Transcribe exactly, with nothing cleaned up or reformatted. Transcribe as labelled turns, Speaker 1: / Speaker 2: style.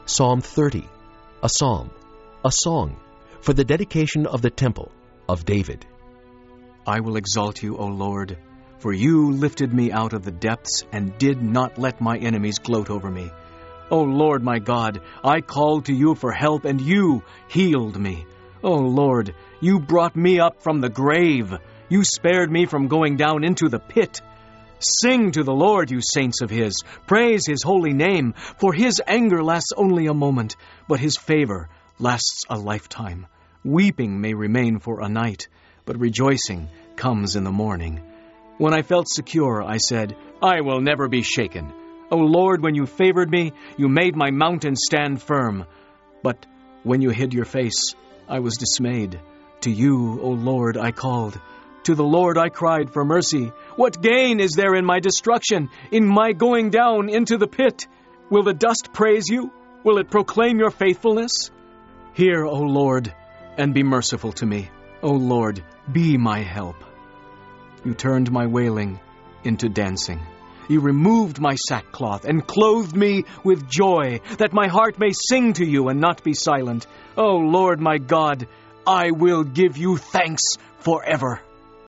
Speaker 1: Psalm thirty, a psalm, a song, for the dedication of the temple of David.
Speaker 2: I will exalt you, O Lord, for you lifted me out of the depths and did not let my enemies gloat over me. O Lord my God, I called to you for help, and you healed me. O Lord, you brought me up from the grave. You spared me from going down into the pit. Sing to the Lord, you saints of his. Praise his holy name, for his anger lasts only a moment, but his favor lasts a lifetime. Weeping may remain for a night, but rejoicing comes in the morning. When I felt secure, I said, I will never be shaken. O Lord, when you favored me, you made my mountain stand firm. But when you hid your face, I was dismayed. To you, O Lord, I called. To the Lord I cried for mercy. What gain is there in my destruction, in my going down into the pit? Will the dust praise you? Will it proclaim your faithfulness? Hear, O Lord, and be merciful to me. O Lord, be my help. You turned my wailing into dancing. You removed my sackcloth and clothed me with joy, that my heart may sing to you and not be silent. O Lord my God, I will give you thanks forever.